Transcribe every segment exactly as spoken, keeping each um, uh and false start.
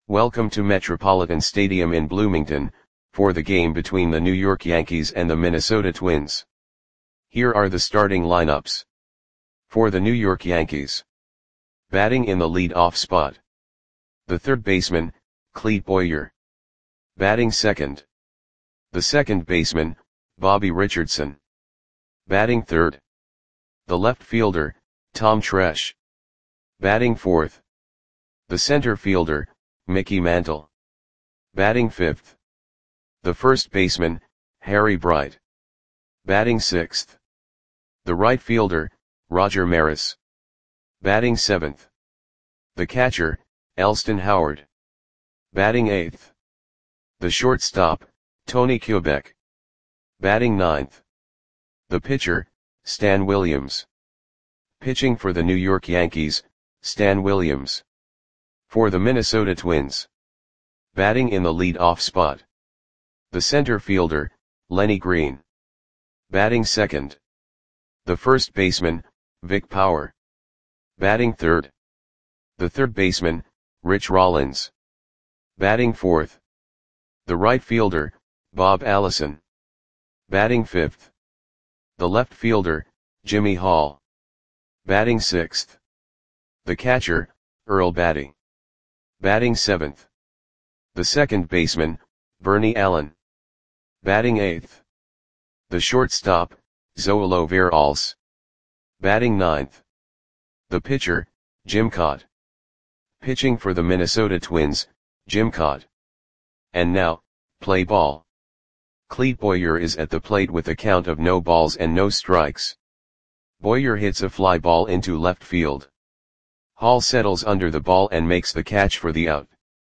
Welcome to Metropolitan Stadium in Bloomington, for the game between the New York Yankees and the Minnesota Twins. Here are the starting lineups. For the New York Yankees. Batting in the lead-off spot. The third baseman, Clete Boyer. Batting second. The second baseman, Bobby Richardson. Batting third. The left fielder, Tom Tresh. Batting fourth. The center fielder, Mickey Mantle. Batting fifth. The first baseman, Harry Bright. Batting sixth. The right fielder, Roger Maris. Batting seventh. The catcher, Elston Howard. Batting eighth. The shortstop, Tony Kubek. Batting ninth. The pitcher, Stan Williams. Pitching for the New York Yankees, Stan Williams. For the Minnesota Twins. Batting in the lead-off spot. The center fielder, Lenny Green. Batting second. The first baseman, Vic Power. Batting third. The third baseman, Rich Rollins. Batting fourth. The right fielder, Bob Allison. Batting fifth. The left fielder, Jimmy Hall. Batting sixth. The catcher, Earl Batty. Batting seventh. The second baseman, Bernie Allen. Batting eighth. The shortstop, Zoilo Veralles. Batting ninth. The pitcher, Jim Kaat. Pitching for the Minnesota Twins, Jim Kaat. And now, play ball. Clete Boyer is at the plate with a count of no balls and no strikes. Boyer hits a fly ball into left field. Hall settles under the ball and makes the catch for the out.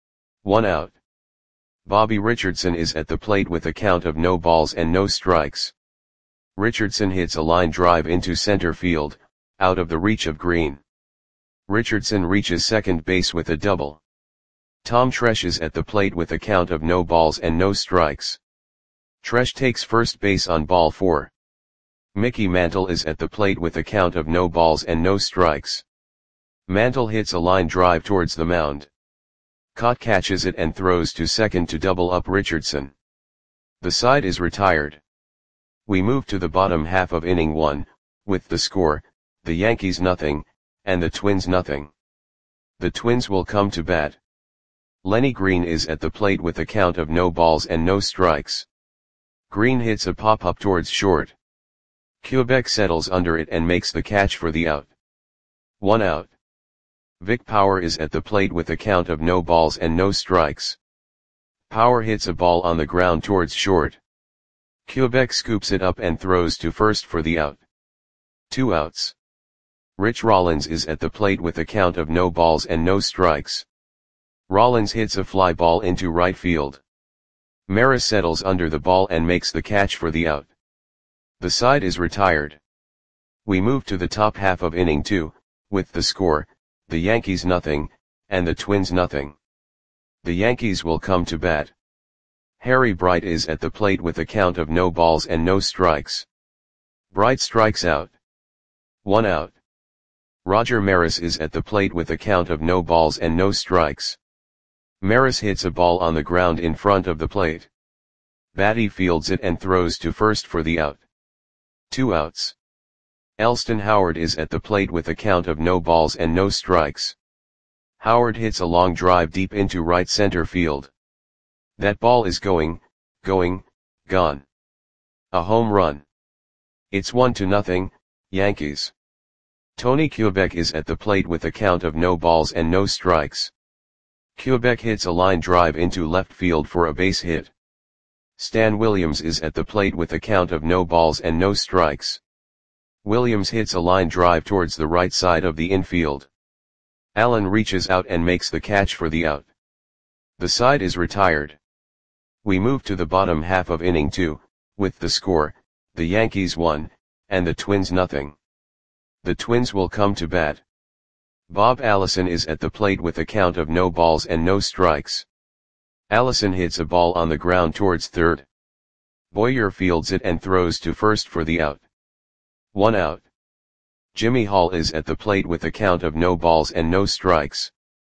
One out. Bobby Richardson is at the plate with a count of no balls and no strikes. Richardson hits a line drive into center field, out of the reach of Green. Richardson reaches second base with a double. Tom Tresh is at the plate with a count of no balls and no strikes. Tresh takes first base on ball four. Mickey Mantle is at the plate with a count of no balls and no strikes. Mantle hits a line drive towards the mound. Kaat catches it and throws to second to double up Richardson. The side is retired. We move to the bottom half of inning one, with the score, the Yankees nothing, and the Twins nothing. The Twins will come to bat. Lenny Green is at the plate with a count of no balls and no strikes. Green hits a pop-up towards short. Kubek settles under it and makes the catch for the out. One out. Vic Power is at the plate with a count of no balls and no strikes. Power hits a ball on the ground towards short. Kubek scoops it up and throws to first for the out. Two outs. Rich Rollins is at the plate with a count of no balls and no strikes. Rollins hits a fly ball into right field. Maris settles under the ball and makes the catch for the out. The side is retired. We move to the top half of inning two, with the score, the Yankees nothing, and the Twins nothing. The Yankees will come to bat. Harry Bright is at the plate with a count of no balls and no strikes. Bright strikes out. One out. Roger Maris is at the plate with a count of no balls and no strikes. Maris hits a ball on the ground in front of the plate. Batty fields it and throws to first for the out. Two outs. Elston Howard is at the plate with a count of no balls and no strikes. Howard hits a long drive deep into right center field. That ball is going, going, gone. A home run. It's one to nothing, Yankees. Tony Kubek is at the plate with a count of no balls and no strikes. Kubek hits a line drive into left field for a base hit. Stan Williams is at the plate with a count of no balls and no strikes. Williams hits a line drive towards the right side of the infield. Allen reaches out and makes the catch for the out. The side is retired. We move to the bottom half of inning two, with the score, the Yankees one, and the Twins nothing. The Twins will come to bat. Bob Allison is at the plate with a count of no balls and no strikes. Allison hits a ball on the ground towards third. Boyer fields it and throws to first for the out. One out. Jimmy Hall is at the plate with a count of no balls and no strikes.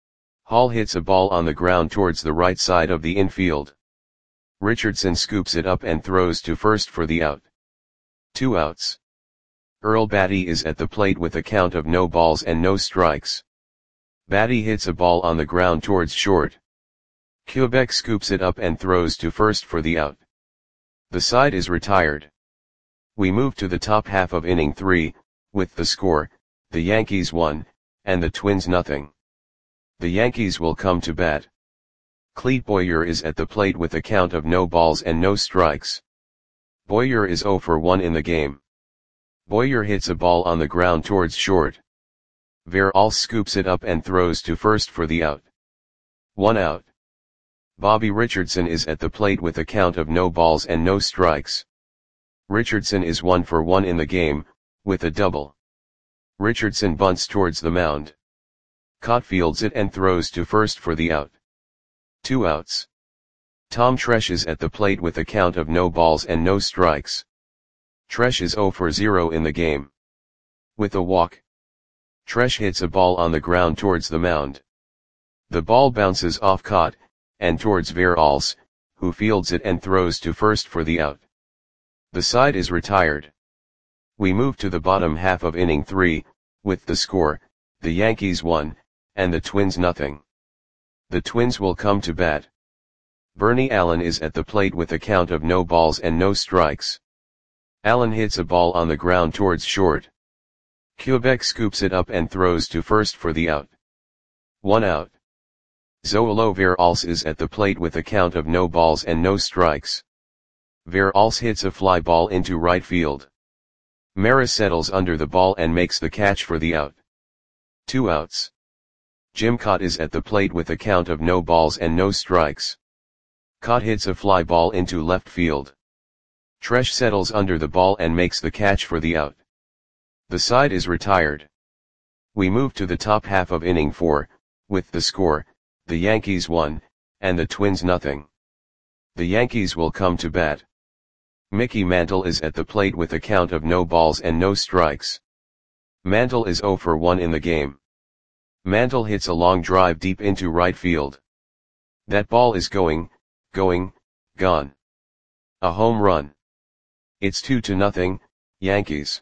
Hall hits a ball on the ground towards the right side of the infield. Richardson scoops it up and throws to first for the out. Two outs. Earl Batty is at the plate with a count of no balls and no strikes. Batty hits a ball on the ground towards short. Quebec scoops it up and throws to first for the out. The side is retired. We move to the top half of inning three, with the score, the Yankees one, and the Twins nothing. The Yankees will come to bat. Clete Boyer is at the plate with a count of no balls and no strikes. Boyer is oh for one in the game. Boyer hits a ball on the ground towards short. Veralce scoops it up and throws to first for the out. One out. Bobby Richardson is at the plate with a count of no balls and no strikes. Richardson is one for one in the game, with a double. Richardson bunts towards the mound. Cott fields it and throws to first for the out. Two outs. Tom Tresh is at the plate with a count of no balls and no strikes. Tresh is oh for zero in the game. With a walk. Tresh hits a ball on the ground towards the mound. The ball bounces off Cott, and towards Veralce, who fields it and throws to first for the out. The side is retired. We move to the bottom half of inning three, with the score, the Yankees one, and the Twins nothing. The Twins will come to bat. Bernie Allen is at the plate with a count of no balls and no strikes. Allen hits a ball on the ground towards short. Quebec scoops it up and throws to first for the out. One out. Zoilo Veralce is at the plate with a count of no balls and no strikes. Veralce hits a fly ball into right field. Maris settles under the ball and makes the catch for the out. Two outs. Jim Cott is at the plate with a count of no balls and no strikes. Cott hits a fly ball into left field. Tresh settles under the ball and makes the catch for the out. The side is retired. We move to the top half of inning four, with the score, the Yankees one, and the Twins nothing. The Yankees will come to bat. Mickey Mantle is at the plate with a count of no balls and no strikes. Mantle is oh for one in the game. Mantle hits a long drive deep into right field. That ball is going, going, gone. A home run. It's two to nothing, Yankees.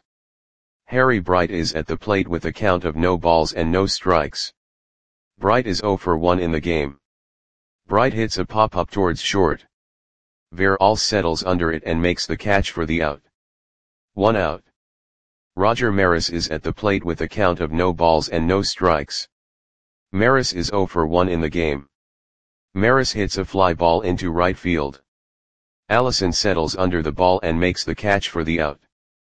Harry Bright is at the plate with a count of no balls and no strikes. Bright is oh for one in the game. Bright hits a pop-up towards short. Veralce settles under it and makes the catch for the out. One out. Roger Maris is at the plate with a count of no balls and no strikes. Maris is oh for one in the game. Maris hits a fly ball into right field. Allison settles under the ball and makes the catch for the out.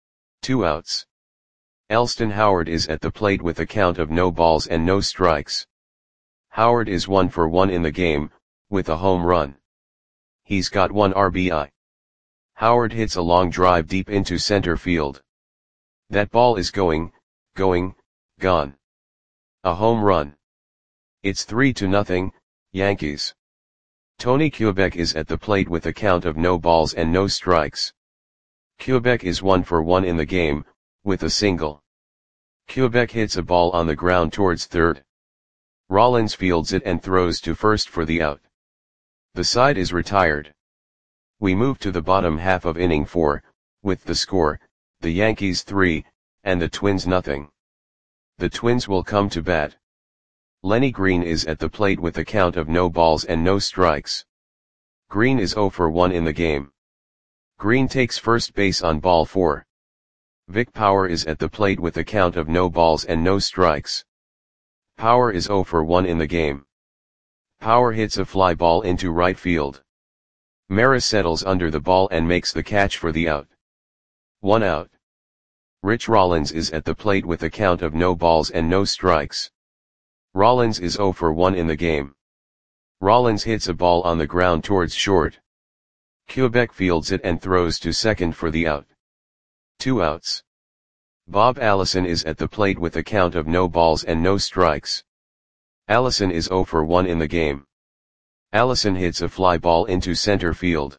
Two outs. Elston Howard is at the plate with a count of no balls and no strikes. Howard is one for one in the game, with a home run. He's got one R B I. Howard hits a long drive deep into center field. That ball is going, going, gone. A home run. It's three to nothing, Yankees. Tony Quebec is at the plate with a count of no balls and no strikes. Quebec is one for one in the game, with a single. Quebec hits a ball on the ground towards third. Rollins fields it and throws to first for the out. The side is retired. We move to the bottom half of inning four, with the score, the Yankees three, and the Twins nothing. The Twins will come to bat. Lenny Green is at the plate with a count of no balls and no strikes. Green is oh for one in the game. Green takes first base on ball four. Vic Power is at the plate with a count of no balls and no strikes. Power is oh for one in the game. Power hits a fly ball into right field. Maris settles under the ball and makes the catch for the out. One out. Rich Rollins is at the plate with a count of no balls and no strikes. Rollins is oh for one in the game. Rollins hits a ball on the ground towards short. Quebec fields it and throws to second for the out. Two outs. Bob Allison is at the plate with a count of no balls and no strikes. Allison is oh for one in the game. Allison hits a fly ball into center field.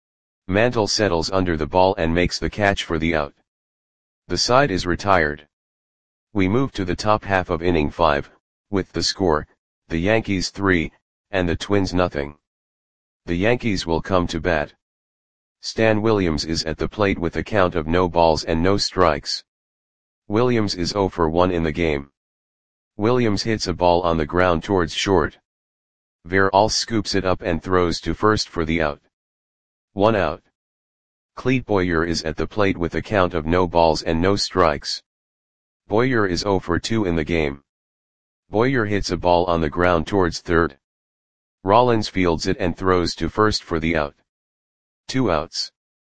Mantle settles under the ball and makes the catch for the out. The side is retired. We move to the top half of inning five, with the score, the Yankees three, and the Twins nothing. The Yankees will come to bat. Stan Williams is at the plate with a count of no balls and no strikes. Williams is zero for one in the game. Williams hits a ball on the ground towards short. Veralce scoops it up and throws to first for the out. One out. Clete Boyer is at the plate with a count of no balls and no strikes. Boyer is zero for two in the game. Boyer hits a ball on the ground towards third. Rollins fields it and throws to first for the out. Two outs.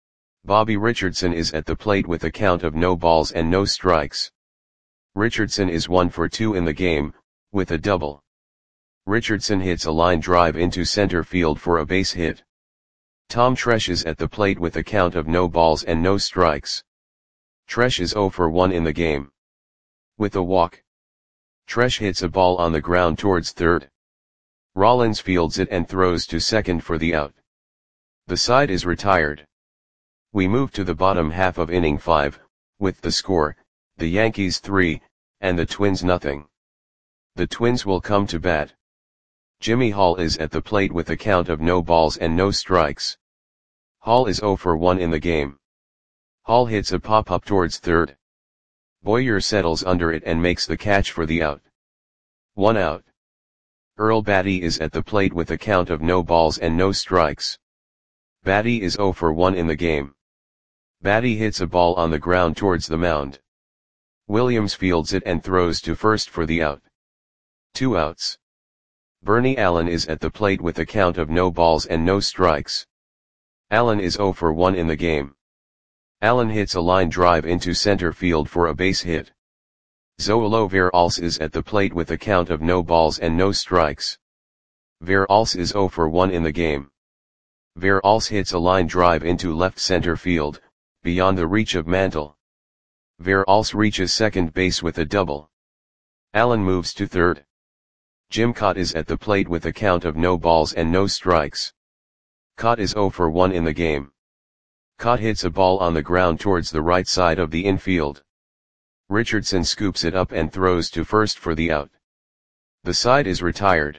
Bobby Richardson is at the plate with a count of no balls and no strikes. Richardson is one for two in the game, with a double. Richardson hits a line drive into center field for a base hit. Tom Tresh is at the plate with a count of no balls and no strikes. Tresh is zero for one in the game. With a walk. Tresh hits a ball on the ground towards third. Rollins fields it and throws to second for the out. The side is retired. We move to the bottom half of inning five, with the score, the Yankees three, and the Twins nothing. The Twins will come to bat. Jimmy Hall is at the plate with a count of no balls and no strikes. Hall is zero for one in the game. Hall hits a pop-up towards third. Boyer settles under it and makes the catch for the out. One out. Earl Batty is at the plate with a count of no balls and no strikes. Batty is zero for one in the game. Batty hits a ball on the ground towards the mound. Williams fields it and throws to first for the out. Two outs. Bernie Allen is at the plate with a count of no balls and no strikes. Allen is zero for one in the game. Allen hits a line drive into center field for a base hit. Zoilo Veralce is at the plate with a count of no balls and no strikes. Veralce is zero for one in the game. Veralce hits a line drive into left center field, beyond the reach of Mantle. Veralce reaches second base with a double. Allen moves to third. Jim Kaat is at the plate with a count of no balls and no strikes. Kaat is zero for one in the game. Kaat hits a ball on the ground towards the right side of the infield. Richardson scoops it up and throws to first for the out. The side is retired.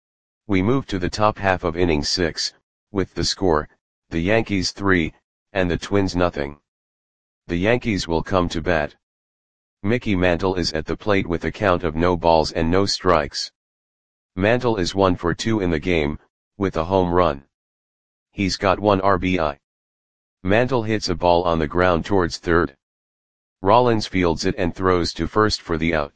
We move to the top half of inning six, with the score, the Yankees three, and the Twins nothing. The Yankees will come to bat. Mickey Mantle is at the plate with a count of no balls and no strikes. Mantle is one for two in the game, with a home run. He's got one R B I. Mantle hits a ball on the ground towards third. Rollins fields it and throws to first for the out.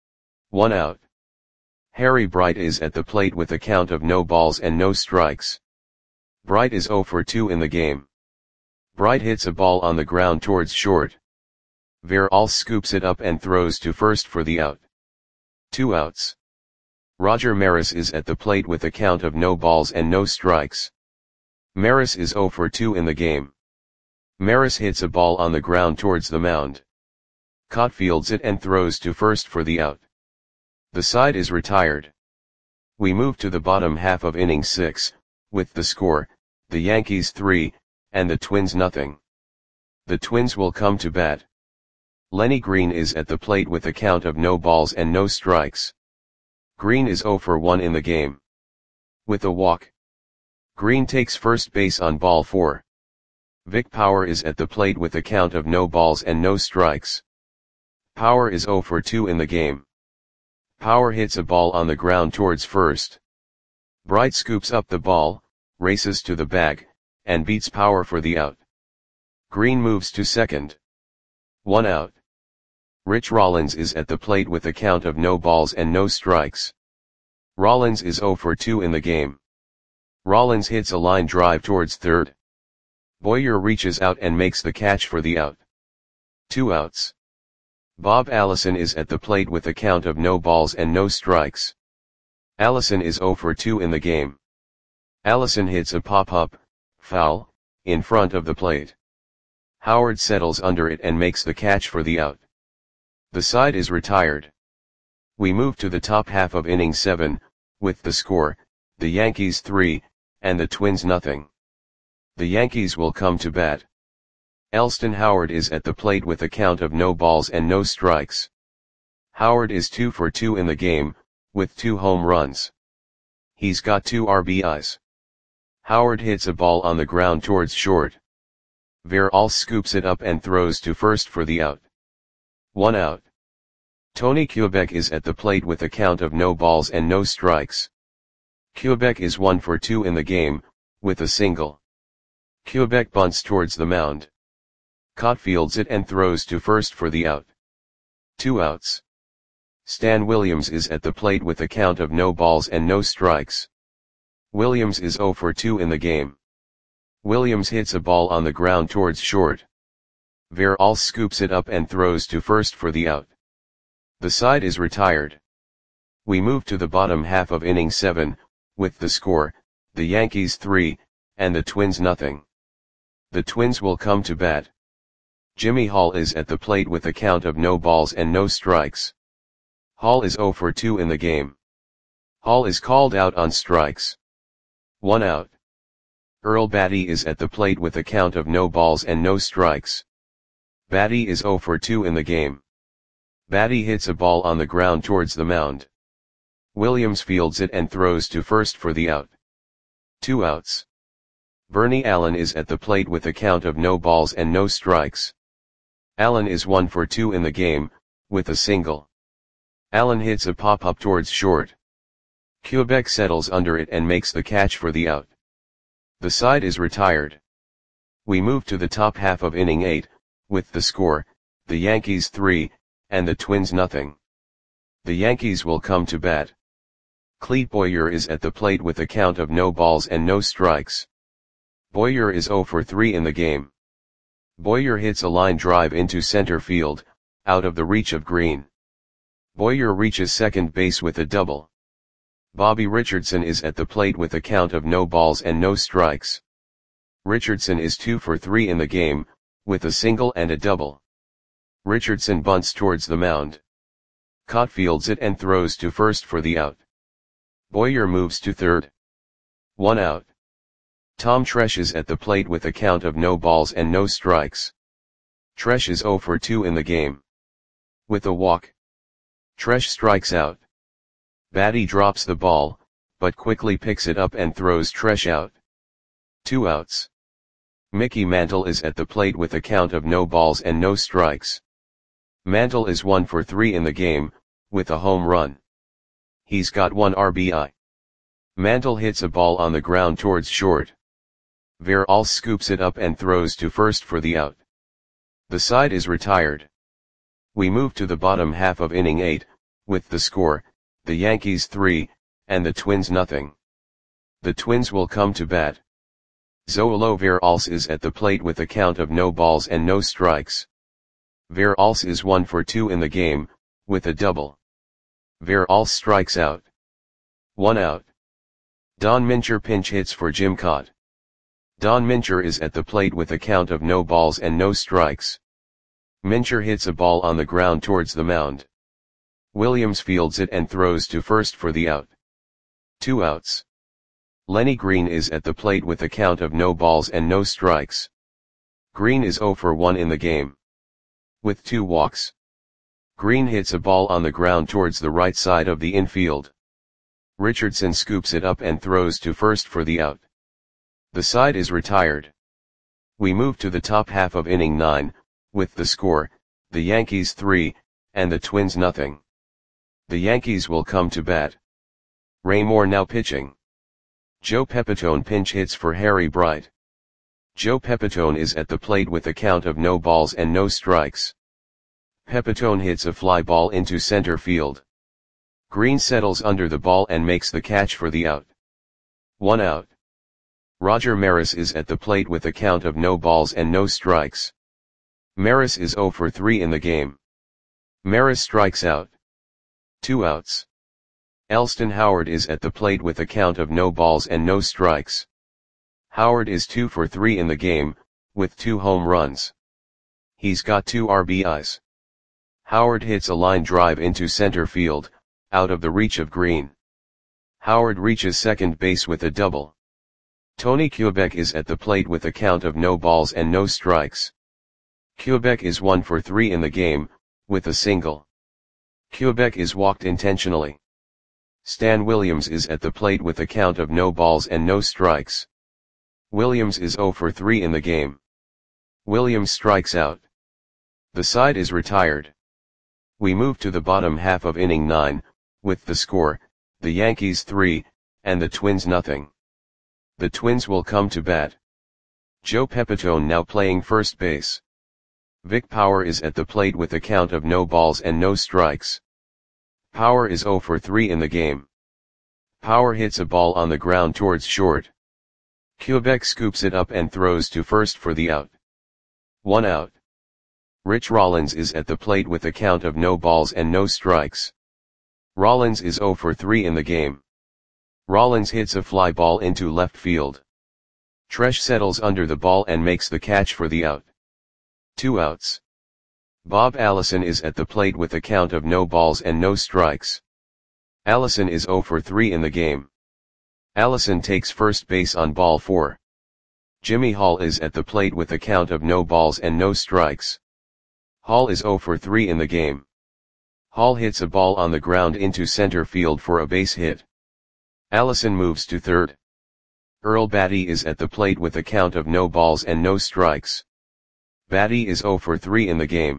One out. Harry Bright is at the plate with a count of no balls and no strikes. Bright is zero for two in the game. Bright hits a ball on the ground towards short. Veralce scoops it up and throws to first for the out. Two outs. Roger Maris is at the plate with a count of no balls and no strikes. Maris is zero for two in the game. Maris hits a ball on the ground towards the mound. Kaat fields it and throws to first for the out. The side is retired. We move to the bottom half of inning six, with the score, the Yankees three, and the Twins nothing. The Twins will come to bat. Lenny Green is at the plate with a count of no balls and no strikes. Green is zero for one in the game. With a walk. Green takes first base on ball four. Vic Power is at the plate with a count of no balls and no strikes. Power is zero for two in the game. Power hits a ball on the ground towards first. Bright scoops up the ball, races to the bag, and beats Power for the out. Green moves to second. One out. Rich Rollins is at the plate with a count of no balls and no strikes. Rollins is zero for two in the game. Rollins hits a line drive towards third. Boyer reaches out and makes the catch for the out. Two outs. Bob Allison is at the plate with a count of no balls and no strikes. Allison is zero for two in the game. Allison hits a pop-up, foul, in front of the plate. Howard settles under it and makes the catch for the out. The side is retired. We move to the top half of inning seven, with the score, the Yankees three, and the Twins nothing. The Yankees will come to bat. Elston Howard is at the plate with a count of no balls and no strikes. Howard is two for two in the game, with two home runs. He's got two R B Is. Howard hits a ball on the ground towards short. Veralls scoops it up and throws to first for the out. One out. Tony Quebec is at the plate with a count of no balls and no strikes. Quebec is one for two in the game, with a single. Quebec bunts towards the mound. Cott fields it and throws to first for the out. Two outs. Stan Williams is at the plate with a count of no balls and no strikes. Williams is zero for two in the game. Williams hits a ball on the ground towards short. Veralls scoops it up and throws to first for the out. The side is retired. We move to the bottom half of inning seven, with the score, the Yankees three, and the Twins nothing. The Twins will come to bat. Jimmy Hall is at the plate with a count of no balls and no strikes. Hall is zero for two in the game. Hall is called out on strikes. One out. Earl Batty is at the plate with a count of no balls and no strikes. Batty is zero for two in the game. Batty hits a ball on the ground towards the mound. Williams fields it and throws to first for the out. Two outs. Bernie Allen is at the plate with a count of no balls and no strikes. Allen is one for two in the game, with a single. Allen hits a pop-up towards short. Quebec settles under it and makes the catch for the out. The side is retired. We move to the top half of inning eight, with the score, the Yankees three, and the Twins nothing. The Yankees will come to bat. Clete Boyer is at the plate with a count of no balls and no strikes. Boyer is zero for three in the game. Boyer hits a line drive into center field, out of the reach of Green. Boyer reaches second base with a double. Bobby Richardson is at the plate with a count of no balls and no strikes. Richardson is two for three in the game, with a single and a double. Richardson bunts towards the mound. Cott fields it and throws to first for the out. Boyer moves to third. One out. Tom Tresh is at the plate with a count of no balls and no strikes. Tresh is zero for two in the game. With a walk. Tresh strikes out. Batty drops the ball, but quickly picks it up and throws Tresh out. Two outs. Mickey Mantle is at the plate with a count of no balls and no strikes. Mantle is one for three in the game, with a home run. He's got one R B I. Mantle hits a ball on the ground towards short. Veralls scoops it up and throws to first for the out. The side is retired. We move to the bottom half of inning eight, with the score, the Yankees three, and the Twins nothing. The Twins will come to bat. Zoilo Veralls is at the plate with a count of no balls and no strikes. Veralls is one for two in the game, with a double. Veralls strikes out. One out. Don Mincher pinch hits for Jim Cott. Don Mincher is at the plate with a count of no balls and no strikes. Mincher hits a ball on the ground towards the mound. Williams fields it and throws to first for the out. Two outs. Lenny Green is at the plate with a count of no balls and no strikes. Green is zero for one in the game. With two walks. Green hits a ball on the ground towards the right side of the infield. Richardson scoops it up and throws to first for the out. The side is retired. We move to the top half of inning nine, with the score, the Yankees three, and the Twins nothing. The Yankees will come to bat. Ray Moore now pitching. Joe Pepitone pinch hits for Harry Bright. Joe Pepitone is at the plate with a count of no balls and no strikes. Pepitone hits a fly ball into center field. Green settles under the ball and makes the catch for the out. One out. Roger Maris is at the plate with a count of no balls and no strikes. Maris is zero for three in the game. Maris strikes out. Two outs. Elston Howard is at the plate with a count of no balls and no strikes. Howard is two for three in the game, with two home runs. He's got two R B Is. Howard hits a line drive into center field, out of the reach of Green. Howard reaches second base with a double. Tony Quebec is at the plate with a count of no balls and no strikes. Quebec is one for three in the game, with a single. Quebec is walked intentionally. Stan Williams is at the plate with a count of no balls and no strikes. Williams is zero for three in the game. Williams strikes out. The side is retired. We move to the bottom half of inning nine, with the score, the Yankees three, and the Twins nothing. The Twins will come to bat. Joe Pepitone now playing first base. Vic Power is at the plate with a count of no balls and no strikes. Power is zero for three in the game. Power hits a ball on the ground towards short. Quebec scoops it up and throws to first for the out. One out. Rich Rollins is at the plate with a count of no balls and no strikes. Rollins is zero for three in the game. Rollins hits a fly ball into left field. Tresh settles under the ball and makes the catch for the out. Two outs. Bob Allison is at the plate with a count of no balls and no strikes. Allison is zero for three in the game. Allison takes first base on ball four. Jimmy Hall is at the plate with a count of no balls and no strikes. Hall is zero for three in the game. Hall hits a ball on the ground into center field for a base hit. Allison moves to third. Earl Batty is at the plate with a count of no balls and no strikes. Batty is zero for three in the game.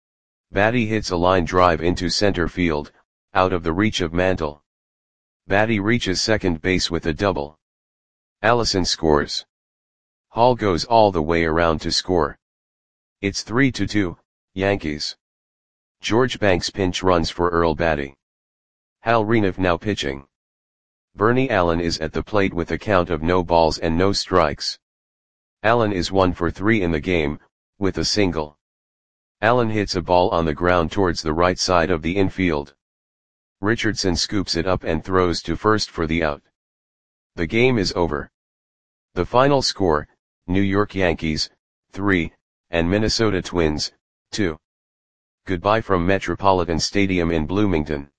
Batty hits a line drive into center field, out of the reach of Mantle. Batty reaches second base with a double. Allison scores. Hall goes all the way around to score. It's three to two, Yankees. George Banks pinch runs for Earl Batty. Hal Reniff now pitching. Bernie Allen is at the plate with a count of no balls and no strikes. Allen is one for three in the game, with a single. Allen hits a ball on the ground towards the right side of the infield. Richardson scoops it up and throws to first for the out. The game is over. The final score, New York Yankees, three, and Minnesota Twins, two. Goodbye from Metropolitan Stadium in Bloomington.